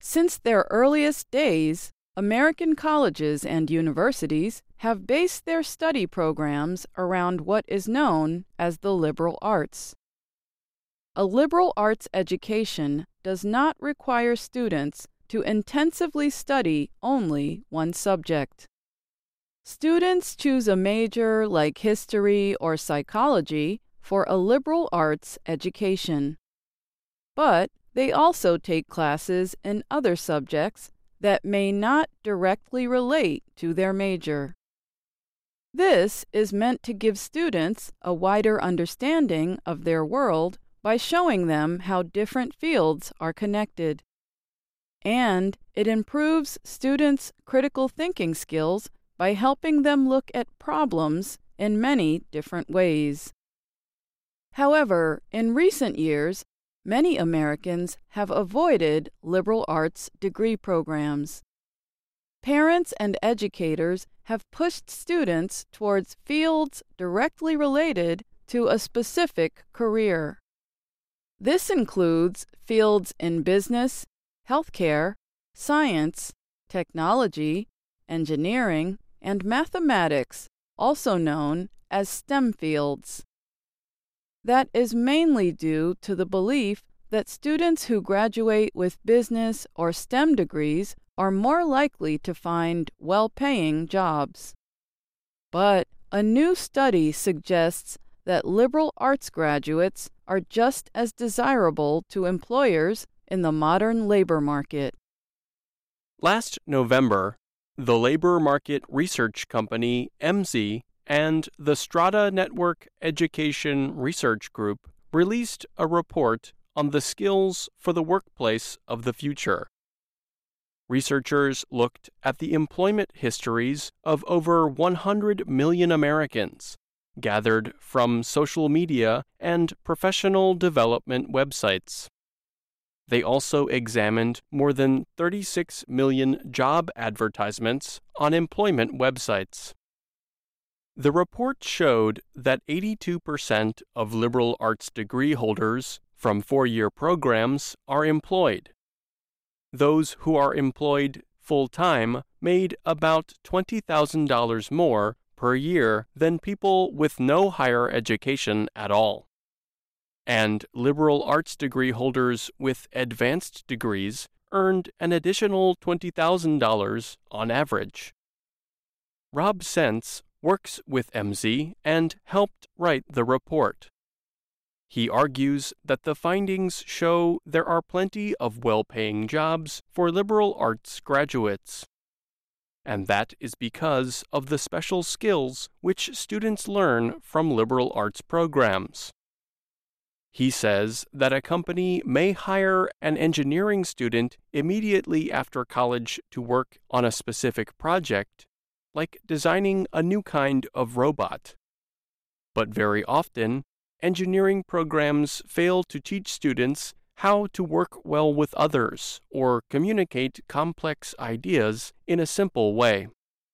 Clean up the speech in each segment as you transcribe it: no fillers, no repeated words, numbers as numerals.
Since their earliest days, American colleges and universities have based their study programs around what is known as the liberal arts. A liberal arts education does not require students to intensively study only one subject. Students choose a major like history or psychology for a liberal arts education. But they also take classes in other subjects that may not directly relate to their major. This is meant to give students a wider understanding of their world by showing them how different fields are connected. And it improves students' critical thinking skills by helping them look at problems in many different ways. However, in recent years, many Americans have avoided liberal arts degree programs. Parents and educators have pushed students towards fields directly related to a specific career. This includes fields in business, healthcare, science, technology, engineering, and mathematics, also known as STEM fields. That is mainly due to the belief that students who graduate with business or STEM degrees are more likely to find well-paying jobs. But a new study suggests that liberal arts graduates are just as desirable to employers in the modern labor market. Last November, the labor market research company MZ and the Strata Network Education Research Group released a report on the skills for the workplace of the future. Researchers looked at the employment histories of over 100 million Americans, gathered from social media and professional development websites. They also examined more than 36 million job advertisements on employment websites. The report showed that 82% of liberal arts degree holders from four-year programs are employed. Those who are employed full-time made about $20,000 more per year than people with no higher education at all. And liberal arts degree holders with advanced degrees earned an additional $20,000 on average. Rob Sense works with MZ and helped write the report. He argues that the findings show there are plenty of well-paying jobs for liberal arts graduates. And that is because of the special skills which students learn from liberal arts programs. He says that a company may hire an engineering student immediately after college to work on a specific project, like designing a new kind of robot. But very often, engineering programs fail to teach students how to work well with others or communicate complex ideas in a simple way.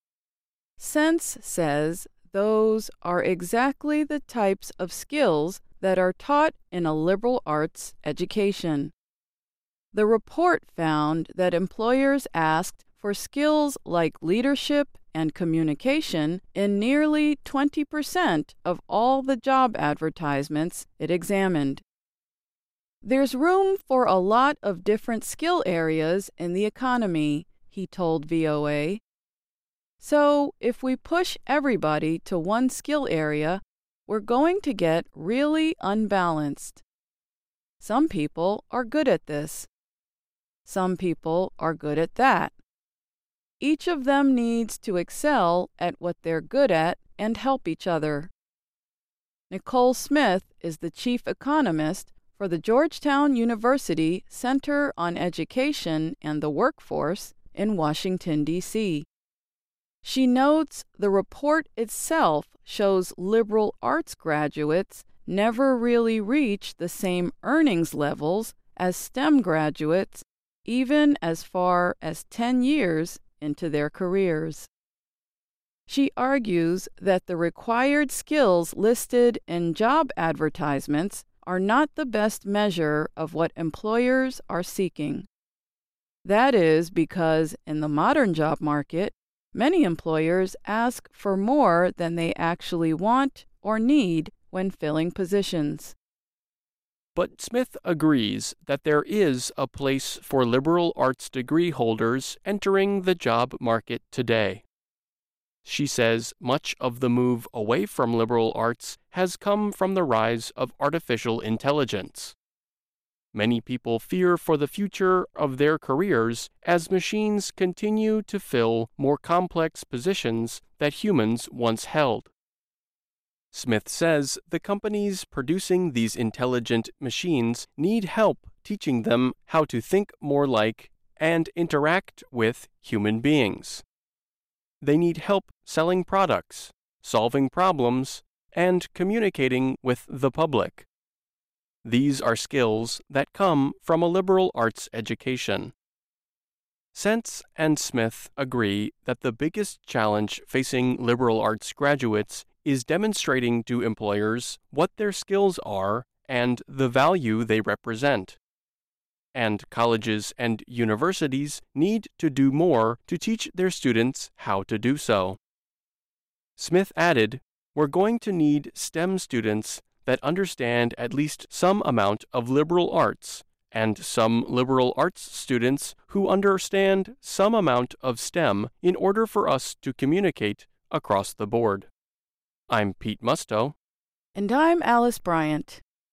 Sense says those are exactly the types of skills that are taught in a liberal arts education. The report found that employers asked for skills like leadership and communication in nearly 20% of all the job advertisements it examined. There's room for a lot of different skill areas in the economy, he told VOA. So if we push everybody to one skill area, we're going to get really unbalanced. Some people are good at this. Some people are good at that. Each of them needs to excel at what they're good at and help each other. Nicole Smith is the chief economist for the Georgetown University Center on Education and the Workforce in Washington, D.C. She notes the report itself shows liberal arts graduates never really reach the same earnings levels as STEM graduates, even as far as 10 years into their careers. She argues that the required skills listed in job advertisements are not the best measure of what employers are seeking. That is because in the modern job market, many employers ask for more than they actually want or need when filling positions. But Smith agrees that there is a place for liberal arts degree holders entering the job market today. She says much of the move away from liberal arts has come from the rise of artificial intelligence. Many people fear for the future of their careers as machines continue to fill more complex positions that humans once held. Smith says the companies producing these intelligent machines need help teaching them how to think more like and interact with human beings. They need help selling products, solving problems, and communicating with the public. These are skills that come from a liberal arts education. Sense and Smith agree that the biggest challenge facing liberal arts graduates is demonstrating to employers what their skills are and the value they represent. And colleges and universities need to do more to teach their students how to do so. Smith added, "We're going to need STEM students that understand at least some amount of liberal arts, and some liberal arts students who understand some amount of STEM in order for us to communicate across the board." I'm Pete Musto. And I'm Alice Bryant.